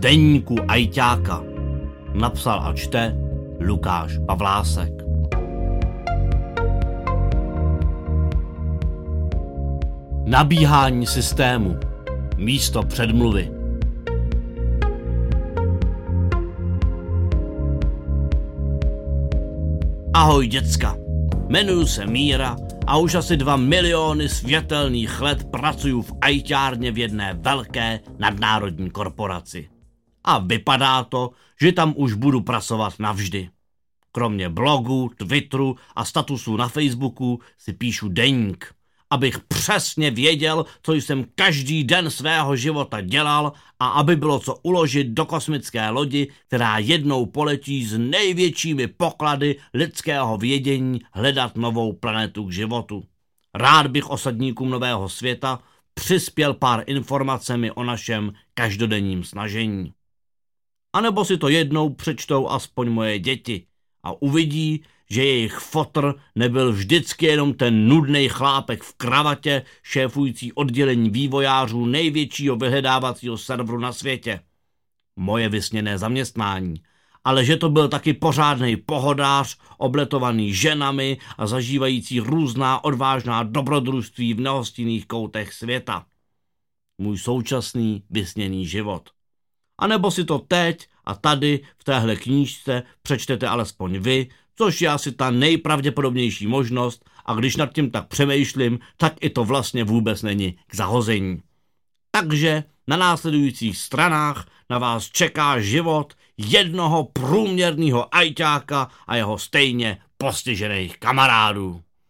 deníku ajťáka. Napsal a čte Lukáš Pavlásek. Nabíhání systému. Místo předmluvy. Ahoj děcka, jmenuji se Míra a už asi 2 miliony světelných let pracuju v ajťárně v jedné velké nadnárodní korporaci. A vypadá to, že tam už budu pracovat navždy. Kromě blogu, Twitteru a statusů na Facebooku si píšu deník, abych přesně věděl, co jsem každý den svého života dělal a aby bylo co uložit do kosmické lodi, která jednou poletí s největšími poklady lidského vědění hledat novou planetu k životu. Rád bych osadníkům nového světa přispěl pár informacemi o našem každodenním snažení. A nebo si to jednou přečtou aspoň moje děti a uvidí, že jejich fotr nebyl vždycky jenom ten nudnej chlápek v kravatě, šéfující oddělení vývojářů největšího vyhledávacího serveru na světě. Moje vysněné zaměstnání. Ale že to byl taky pořádnej pohodář, obletovaný ženami a zažívající různá odvážná dobrodružství v nehostinných koutech světa. Můj současný vysněný život. A nebo si to teď a tady v téhle knížce přečtete alespoň vy, což je asi ta nejpravděpodobnější možnost, a když nad tím tak přemýšlím, tak i to vlastně vůbec není k zahození. Takže na následujících stranách na vás čeká život jednoho průměrného ajťáka a jeho stejně postižených kamarádů.